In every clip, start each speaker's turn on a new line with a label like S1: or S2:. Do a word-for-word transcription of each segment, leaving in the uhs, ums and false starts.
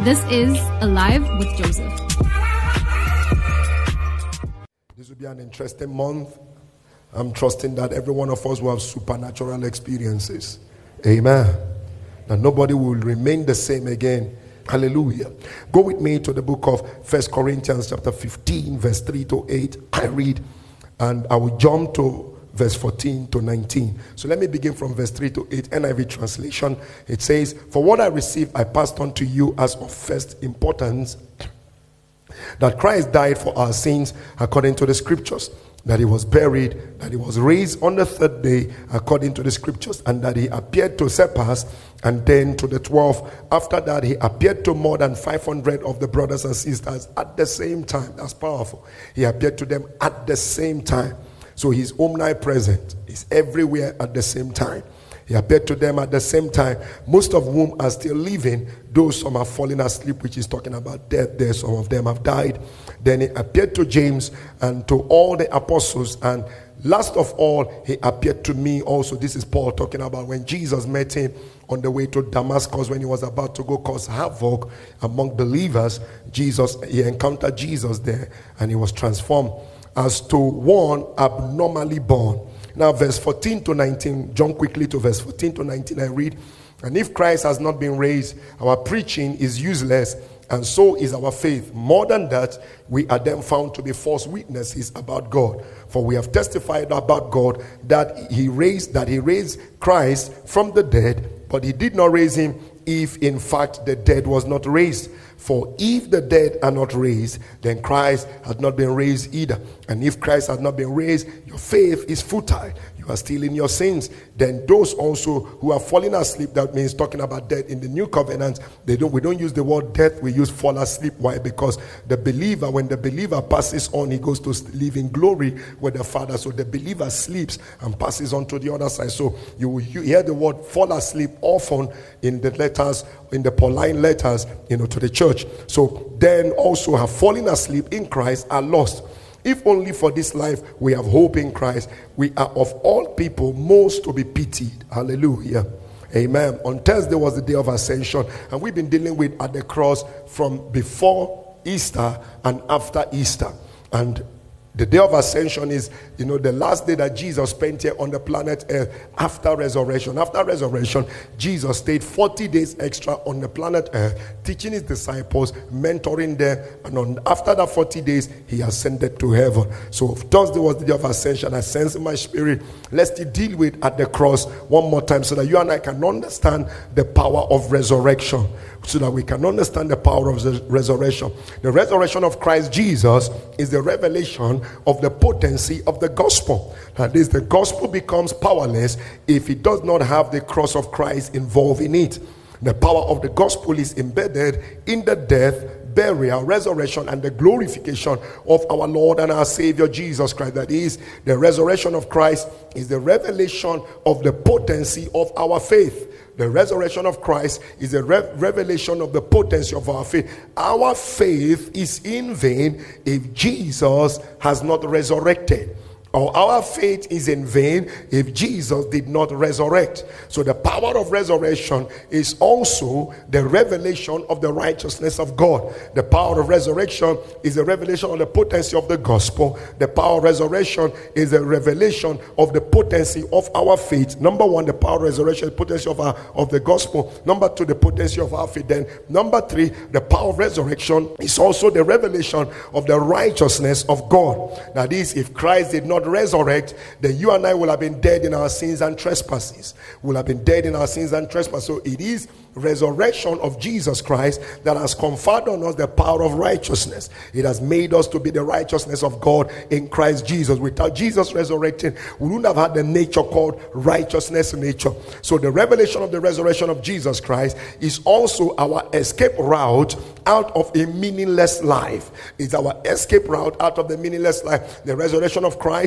S1: This is Alive with Joseph.
S2: This will be an interesting month. I'm trusting that every one of us will have supernatural experiences. Amen. That nobody will remain the same again. Hallelujah. Go with me to the book of First Corinthians chapter fifteen, verse three to eight. I read, and I will jump to verse fourteen to nineteen. So let me begin from verse three to eight, N I V translation. It says, "For what I received, I passed on to you as of first importance, that Christ died for our sins according to the scriptures, that he was buried, that he was raised on the third day according to the scriptures, and that he appeared to Cephas and then to the twelve. After that, he appeared to more than five hundred of the brothers and sisters at the same time." That's powerful. He appeared to them at the same time. So he's omnipresent. He's everywhere at the same time. He appeared to them at the same time, most of whom are still living, though some are falling asleep, which is talking about death there. Some of them have died. Then he appeared to James and to all the apostles, and last of all, he appeared to me also. This is Paul talking about when Jesus met him on the way to Damascus, when he was about to go cause havoc among believers. Jesus, he encountered Jesus there, and he was transformed as to one abnormally born. Now, verse fourteen to nineteen, jump quickly to verse fourteen to nineteen. I read, "And if Christ has not been raised, our preaching is useless, and so is our faith. More than that, we are then found to be false witnesses about God. For we have testified about God that he raised that he raised Christ from the dead, but he did not raise him if in fact the dead was not raised. For if the dead are not raised, then Christ had not been raised either. And if Christ has not been raised, your faith is futile. You are still in your sins. Then those also who are falling asleep," that means talking about death in the new covenant, they don't we don't use the word death, we use fall asleep. Why? Because the believer, when the believer passes on, he goes to live in glory with the Father. So the believer sleeps and passes on to the other side. So you will you hear the word fall asleep often in the letters, in the Pauline letters, you know, to the church. So then also have fallen asleep in Christ are lost. If only for this life we have hope in Christ, we are of all people most to be pitied." Hallelujah. Amen. On Thursday was the day of ascension, and we've been dealing with at the cross from before Easter and after Easter. And the day of ascension is, you know, the last day that Jesus spent here on the planet Earth after resurrection. After resurrection, Jesus stayed forty days extra on the planet Earth, teaching his disciples, mentoring them, and on, after that forty days, he ascended to heaven. So Thursday was the day of ascension. I sense in my spirit, let's deal with at the cross one more time so that you and I can understand the power of resurrection. So that we can understand the power of the resurrection. The resurrection of Christ Jesus is the revelation of the potency of the gospel. That is, the gospel becomes powerless if it does not have the cross of Christ involved in it. The power of the gospel is embedded in the death, burial, resurrection, and the glorification of our Lord and our Savior Jesus Christ. That is, the resurrection of Christ is the revelation of the potency of our faith. The resurrection of Christ is a re- revelation of the potency of our faith. Our faith is in vain if Jesus has not resurrected. Or our faith is in vain if Jesus did not resurrect. So the power of resurrection is also the revelation of the righteousness of God. The power of resurrection is the revelation of the potency of the gospel. The power of resurrection is the revelation of the potency of our faith. Number one, the power of resurrection, the potency of our of the gospel. Number two, the potency of our faith. Then number three, the power of resurrection is also the revelation of the righteousness of God. That is, if Christ did not resurrect, then you and I will have been dead in our sins and trespasses. We'll have been dead in our sins and trespasses. So it is resurrection of Jesus Christ that has conferred on us the power of righteousness. It has made us to be the righteousness of God in Christ Jesus. Without Jesus resurrecting, we wouldn't have had the nature called righteousness nature. So the revelation of the resurrection of Jesus Christ is also our escape route out of a meaningless life. It's our escape route out of the meaningless life. The resurrection of Christ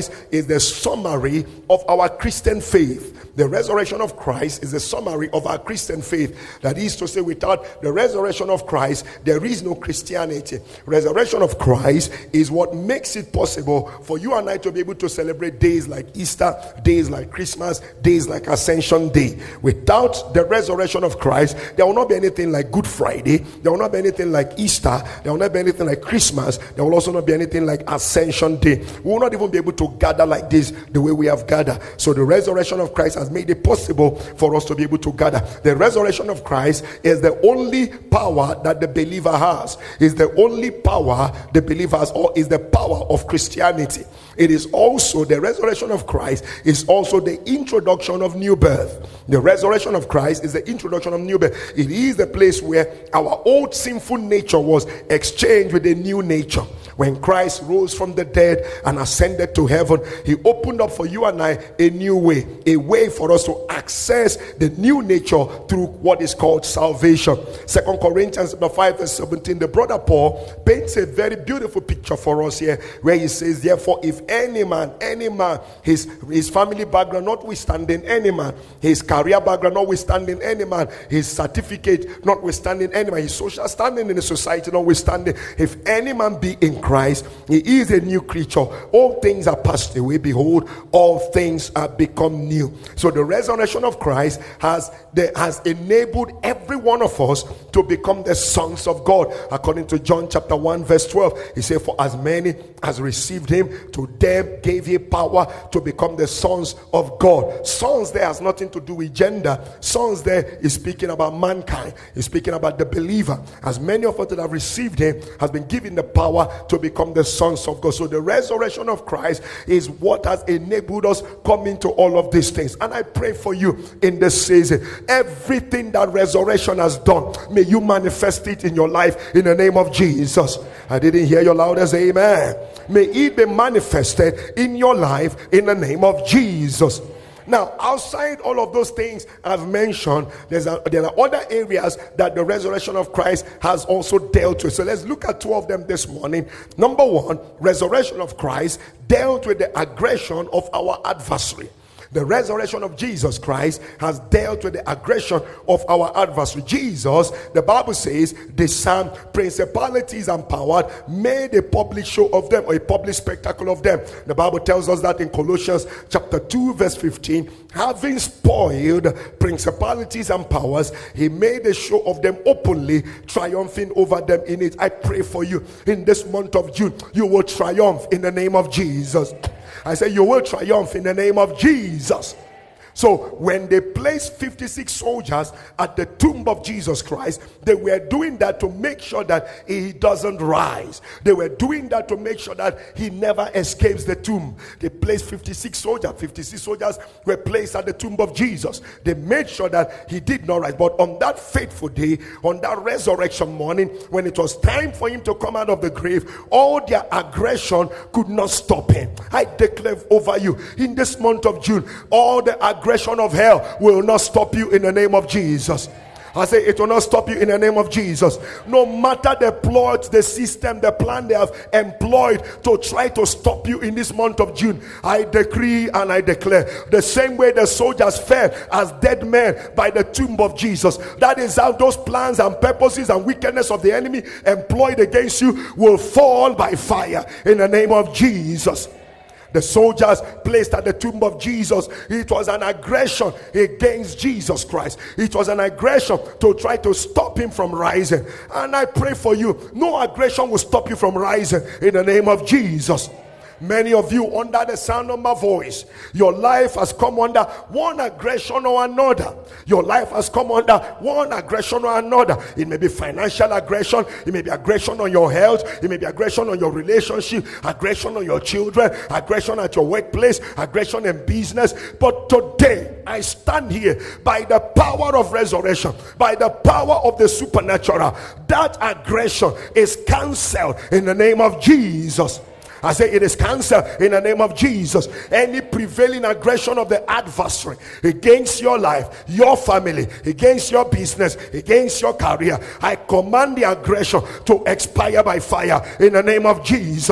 S2: Christ is the summary of our Christian faith. The resurrection of Christ is a summary of our Christian faith. That is to say, without the resurrection of Christ, there is no Christianity. Resurrection of Christ is what makes it possible for you and I to be able to celebrate days like Easter, days like Christmas, days like Ascension Day. Without the resurrection of Christ, there will not be anything like Good Friday. There will not be anything like Easter. There will not be anything like Christmas. There will also not be anything like Ascension Day. We will not even be able to gather like this the way we have gathered. So the resurrection of Christ has made it possible for us to be able to gather. The resurrection of Christ is the only power that the believer has. Is the only power the believer has, or is the power of Christianity. It is also, the resurrection of Christ is also the introduction of new birth. The resurrection of Christ is the introduction of new birth. It is the place where our old sinful nature was exchanged with a new nature. When Christ rose from the dead and ascended to heaven, he opened up for you and I a new way, a way for us to access the new nature through what is called salvation. Second Corinthians five verse seventeen, the brother Paul paints a very beautiful picture for us here, where he says, therefore, if any man, any man, his, his family background notwithstanding, any man, his career background notwithstanding, any man, his certificate notwithstanding, any man, his social standing in the society notwithstanding, if any man be in Christ, he is a new creature. All things are passed away. Behold, all things are become new. So the resurrection of Christ has the, has enabled every one of us to become the sons of God. According to John chapter one verse twelve, he said, for as many as received him, to them gave he power to become the sons of God. Sons there has nothing to do with gender. Sons there is speaking about mankind. He's speaking about the believer. As many of us that have received him has been given the power to become the sons of God. So the resurrection of Christ is what has enabled us come into all of these things. And I pray for you in this season, everything that resurrection has done, may you manifest it in your life in the name of Jesus. I didn't hear your loudest amen. May it be manifested in your life in the name of Jesus. Now, outside all of those things I've mentioned, there's a, there are other areas that the resurrection of Christ has also dealt with. So let's look at two of them this morning. Number one, resurrection of Christ dealt with the aggression of our adversary. The resurrection of Jesus Christ has dealt with the aggression of our adversary. Jesus, the Bible says, disarmed principalities and powers, made a public show of them, or a public spectacle of them. The Bible tells us that in Colossians chapter two verse fifteen, having spoiled principalities and powers, he made a show of them openly, triumphing over them in it. I pray for you in this month of June, you will triumph in the name of Jesus. I say you will triumph in the name of Jesus. So when they placed fifty-six soldiers at the tomb of Jesus Christ, they were doing that to make sure that he doesn't rise. They were doing that to make sure that he never escapes the tomb. They placed fifty-six soldiers. fifty-six soldiers were placed at the tomb of Jesus. They made sure that he did not rise. But on that fateful day, on that resurrection morning, when it was time for him to come out of the grave, all their aggression could not stop him. I declare over you in this month of June, all the aggression aggression of hell will not stop you in the name of Jesus. I say it will not stop you in the name of Jesus. No matter the plot, the system, the plan they have employed to try to stop you in this month of June, I decree and I declare, the same way the soldiers fell as dead men by the tomb of Jesus, that is how those plans and purposes and wickedness of the enemy employed against you will fall by fire in the name of Jesus. The soldiers placed at the tomb of Jesus, it was an aggression against Jesus Christ. It was an aggression to try to stop him from rising. And I pray for you, no aggression will stop you from rising in the name of Jesus. Many of you, under the sound of my voice, your life has come under one aggression or another. Your life has come under one aggression or another. It may be financial aggression, it may be aggression on your health, it may be aggression on your relationship, aggression on your children, aggression at your workplace, aggression in business. But today I stand here by the power of resurrection, by the power of the supernatural. That aggression is cancelled in the name of Jesus. I say it is cancer in the name of Jesus. Any prevailing aggression of the adversary against your life, your family, against your business, against your career, I command the aggression to expire by fire in the name of Jesus.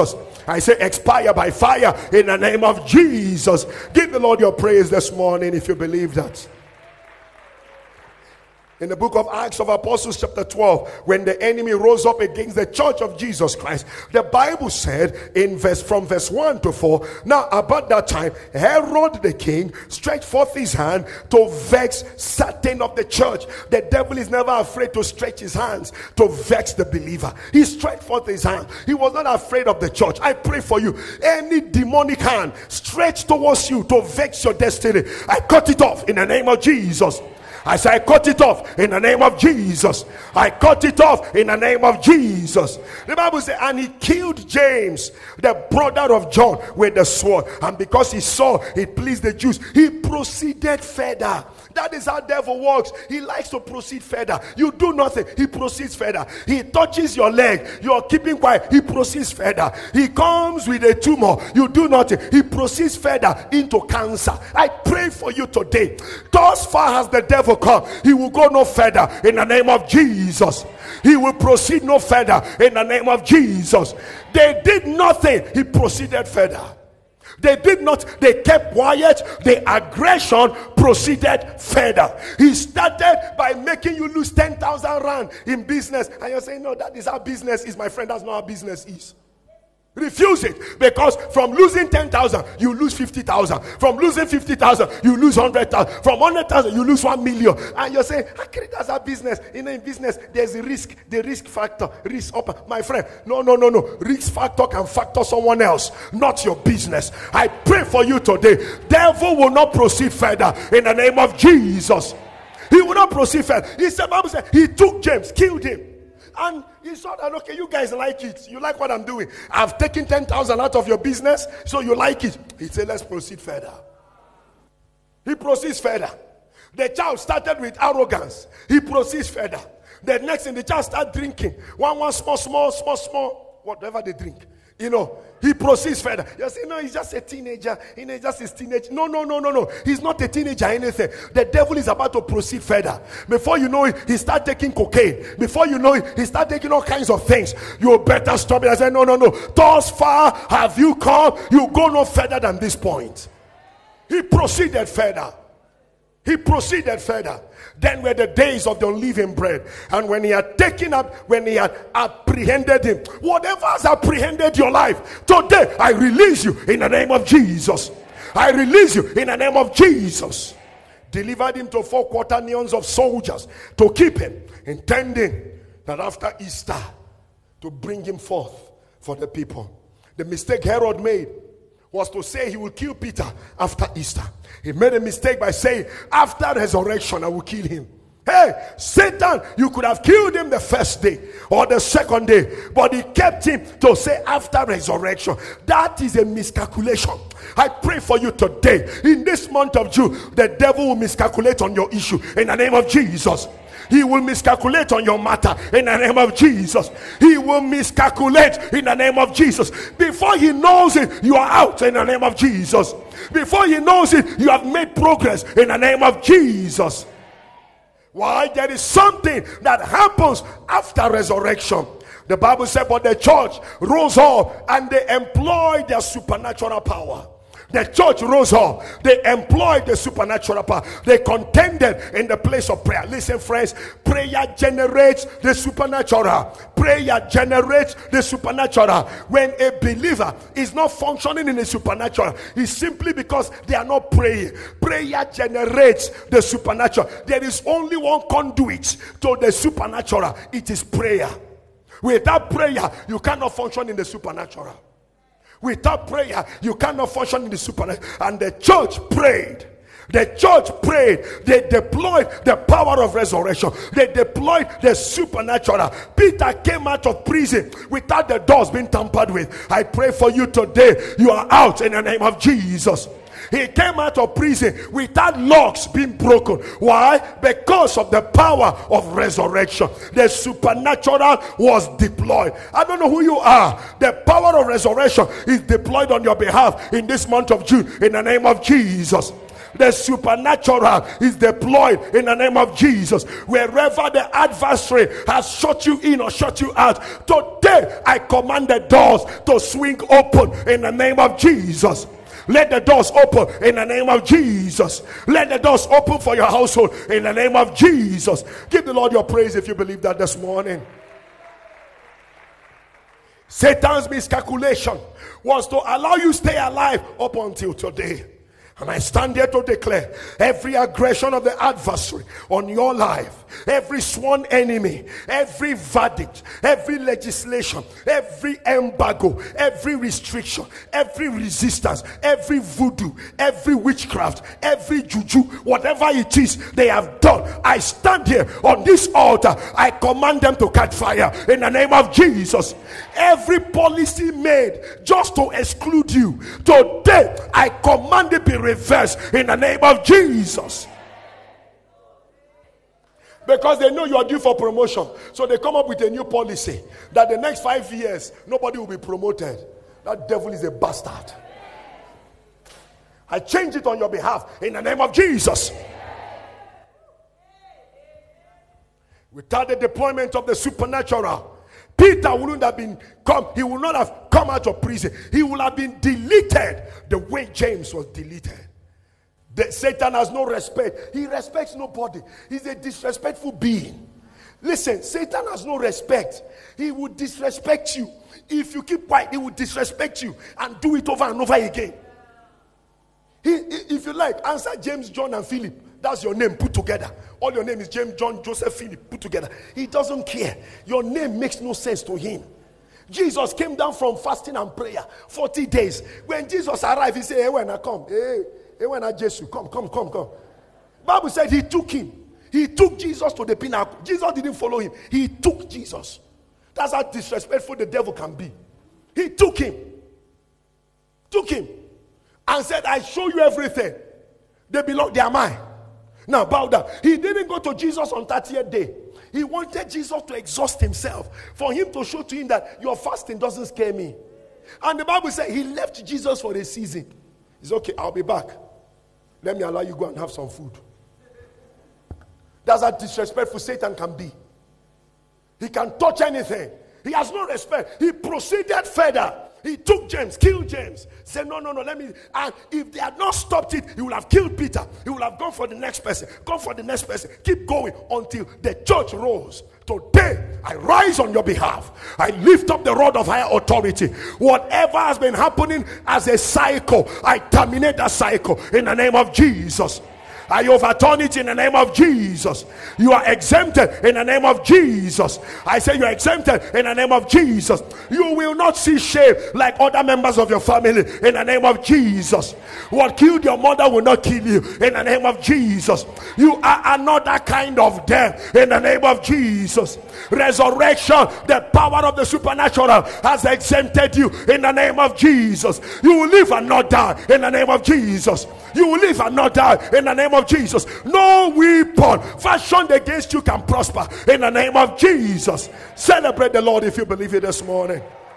S2: I say expire by fire in the name of Jesus. Give the Lord your praise this morning if you believe that. In the book of Acts of Apostles chapter twelve, when the enemy rose up against the church of Jesus Christ, the Bible said in verse from verse one to four, now about that time Herod the king stretched forth his hand to vex certain of the church. The devil is never afraid to stretch his hands to vex the believer. He stretched forth his hand. He was not afraid of the church. I pray for you, any demonic hand stretched towards you to vex your destiny, I cut it off in the name of Jesus. I say I cut it off in the name of Jesus. I cut it off in the name of Jesus. The Bible says, and he killed James, the brother of John, with the sword. And because he saw it pleased the Jews, he proceeded further. That is how devil works. He likes to proceed further. You do nothing, he proceeds further. He touches your leg, you are keeping quiet, he proceeds further. He comes with a tumor, you do nothing, he proceeds further into cancer. I pray for you today. Thus far has the devil come, he will go no further in the name of Jesus. He will proceed no further in the name of Jesus. They did nothing, he proceeded further. They did not, they kept quiet. The aggression proceeded further. He started by making you lose ten thousand rand in business, and you're saying, no, that is how business is, my friend. That's not how business is. Refuse it, because from losing ten thousand you lose fifty thousand. From losing fifty thousand you lose one hundred thousand. From one hundred thousand you lose one million. And you're saying, okay, that's our business. You know, in business there's a risk, the risk factor, risk up. My friend, no, no, no, no. Risk factor can factor someone else, not your business. I pray for you today. Devil will not proceed further in the name of Jesus. He will not proceed further. He said, Bible said, he took James, killed him. And he saw that, okay, you guys like it. You like what I'm doing. I've taken ten thousand out of your business, so you like it. He said, let's proceed further. He proceeds further. The child started with arrogance. He proceeds further. The next thing, the child started drinking. One, one, small, small, small, small, whatever they drink. You know, he proceeds further. You say, no, he's just a teenager. You know, he's just his teenage. No, no, no, no, no. He's not a teenager, anything. The devil is about to proceed further. Before you know it, he start taking cocaine. Before you know it, he start taking all kinds of things. You better stop it. I say, no, no, no. Thus far have you come. You go no further than this point. He proceeded further. He proceeded further. Then were the days of the unleavened bread. And when he had taken up, when he had apprehended him, whatever has apprehended your life, today I release you in the name of Jesus. I release you in the name of Jesus. Delivered him to four quaternions of soldiers to keep him, intending that after Easter to bring him forth for the people. The mistake Herod made was to say he will kill Peter after Easter. He made a mistake by saying, after resurrection, I will kill him. Hey, Satan, you could have killed him the first day or the second day, but he kept him to say after resurrection. That is a miscalculation. I pray for you today. In this month of June, the devil will miscalculate on your issue in the name of Jesus. He will miscalculate on your matter in the name of Jesus. He will miscalculate in the name of Jesus. Before he knows it, you are out in the name of Jesus. Before he knows it, you have made progress in the name of Jesus. Why? There is something that happens after resurrection. The Bible said, but the church rose up and they employed their supernatural power. The church rose up. They employed the supernatural power. They contended in the place of prayer. Listen, friends, prayer generates the supernatural. Prayer generates the supernatural. When a believer is not functioning in the supernatural, it's simply because they are not praying. Prayer generates the supernatural. There is only one conduit to the supernatural. It is prayer. Without prayer, you cannot function in the supernatural. Without prayer, you cannot function in the supernatural. And the church prayed. The church prayed. They deployed the power of resurrection. They deployed the supernatural. Peter came out of prison without the doors being tampered with. I pray for you today. You are out in the name of Jesus. He came out of prison without locks being broken. Why? Because of the power of resurrection. The supernatural was deployed. I don't know who you are. The power of resurrection is deployed on your behalf in this month of June in the name of Jesus. The supernatural is deployed in the name of Jesus. Wherever the adversary has shut you in or shut you out, today Today, I command the doors to swing open in the name of Jesus. Let the doors open in the name of Jesus. Let the doors open for your household in the name of Jesus. Give the Lord your praise if you believe that this morning. Satan's miscalculation was to allow you stay alive up until today. And I stand here to declare every aggression of the adversary on your life, every sworn enemy, every verdict, every legislation, every embargo, every restriction, every resistance, every voodoo, every witchcraft, every juju, whatever it is they have done, I stand here on this altar. I command them to catch fire in the name of Jesus. Every policy made just to exclude you, today I command it be reversed in the name of Jesus. Because they know you are due for promotion, so they come up with a new policy that the next five years nobody will be promoted. That devil is a bastard. I change it on your behalf in the name of Jesus. Without the deployment of the supernatural, Peter wouldn't have been come, he would not have come out of prison. He would have been deleted the way James was deleted. The, Satan has no respect. He respects nobody. He's a disrespectful being. Listen, Satan has no respect. He would disrespect you. If you keep quiet, he would disrespect you and do it over and over again. He, if you like, answer James, John, and Philip. That's your name put together. All your name is James, John, Joseph, Philip put together. He doesn't care. Your name makes no sense to him. Jesus came down from fasting and prayer forty days. When Jesus arrived, he said, hey, when I come, hey, hey, when I Jesus, come, come, come, come. Bible said he took him. He took Jesus to the pinnacle. Jesus didn't follow him. He took Jesus. That's how disrespectful the devil can be. He took him. Took him. And said, I show you everything. They belong, they are mine. Now bow down. He didn't go to Jesus on thirtieth day. He wanted Jesus to exhaust himself, for him to show to him that your fasting doesn't scare me. And the Bible said he left Jesus for a season. He's okay, I'll be back. Let me allow you go and have some food. That's how disrespectful Satan can be. He can touch anything. He has no respect. He proceeded further. He took James, killed James. Said, no, no, no, let me. And if they had not stopped it, he would have killed Peter. He would have gone for the next person. Gone for the next person. Keep going until the church rose. Today, I rise on your behalf. I lift up the rod of higher authority. Whatever has been happening as a cycle, I terminate that cycle in the name of Jesus. I overturn it in the name of Jesus. You are exempted in the name of Jesus. I say you are exempted in the name of Jesus. You will not see shame like other members of your family in the name of Jesus. What killed your mother will not kill you in the name of Jesus. You are another kind of death in the name of Jesus. Resurrection, the power of the supernatural has exempted you in the name of Jesus. You will live and not die in the name of Jesus. You will live and not die in the name of Jesus. No weapon fashioned against you can prosper in the name of Jesus. Celebrate the Lord if you believe it this morning.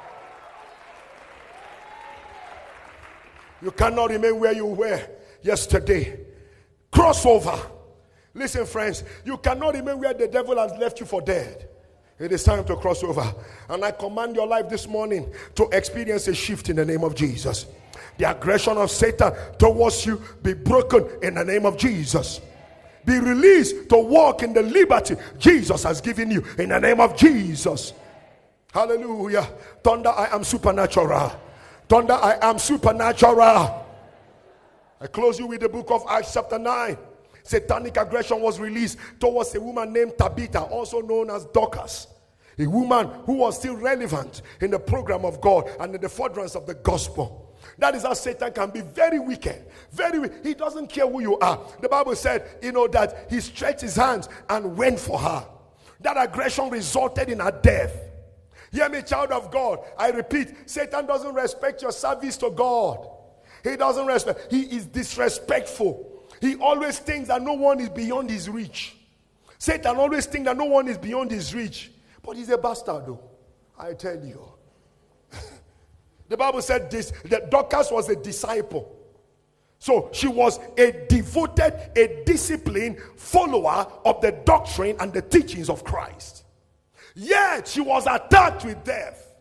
S2: You cannot remain where you were yesterday. Crossover. Listen, friends, you cannot remain where the devil has left you for dead. It is time to cross over. And I command your life this morning to experience a shift in the name of Jesus. The aggression of Satan towards you be broken in the name of Jesus. Be released to walk in the liberty Jesus has given you in the name of Jesus. Hallelujah. Thunder, I am supernatural. Thunder, I am supernatural. I close you with the book of Acts chapter nine. Satanic aggression was released towards a woman named Tabitha, also known as Dorcas. A woman who was still relevant in the program of God and in the furtherance of the gospel. That is how Satan can be very wicked. Very wicked. He doesn't care who you are. The Bible said, you know, that he stretched his hands and went for her. That aggression resulted in her death. Hear me, child of God. I repeat, Satan doesn't respect your service to God. He doesn't respect. He is disrespectful. He always thinks that no one is beyond his reach. Satan always thinks that no one is beyond his reach. But he's a bastard, though. I tell you. The Bible said this, that Dorcas was a disciple. So she was a devoted, a disciplined follower of the doctrine and the teachings of Christ. Yet she was attacked with death.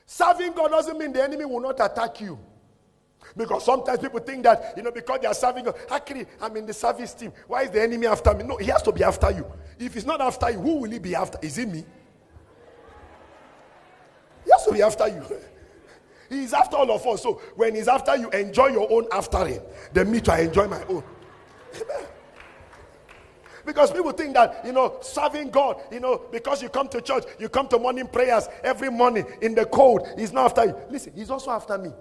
S2: Serving God doesn't mean the enemy will not attack you. Because sometimes people think that, you know, because they are serving God, actually, I'm in the service team. Why is the enemy after me? No, he has to be after you. If he's not after you, who will he be after? Is it me? He has to be after you. He's after all of us. So when he's after you, enjoy your own after him. Then me too, I enjoy my own. Amen. Because people think that, you know, serving God, you know, because you come to church, you come to morning prayers every morning in the cold, he's not after you. Listen, he's also after me.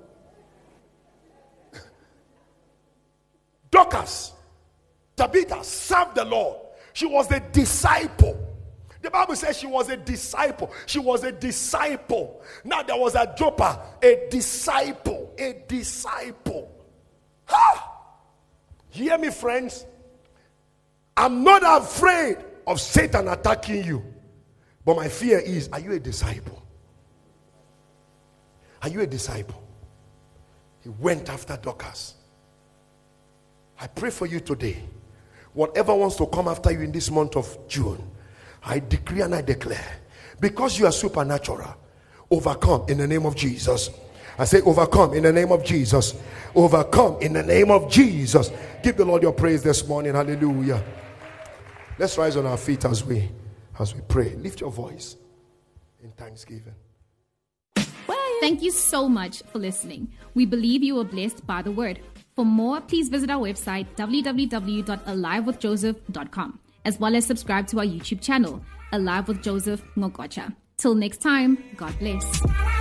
S2: Dorcas, Tabitha served the Lord. She was a disciple. The Bible says she was a disciple. She was a disciple. Now there was a Joppa, a disciple, a disciple. Ha! Hear me, friends. I'm not afraid of Satan attacking you. But my fear is, are you a disciple? Are you a disciple? He went after Dorcas. I pray for you today. Whatever wants to come after you in this month of June, I decree and I declare, because you are supernatural, overcome in the name of Jesus. I say overcome in the name of Jesus. Overcome in the name of Jesus. Give the Lord your praise this morning. Hallelujah. Let's rise on our feet as we as we pray. Lift your voice in thanksgiving.
S1: Thank you so much for listening. We believe you were blessed by the word. For more, please visit our website, w w w dot alive with joseph dot com, as well as subscribe to our YouTube channel, Alive with Joseph Ngokocha. Till next time, God bless.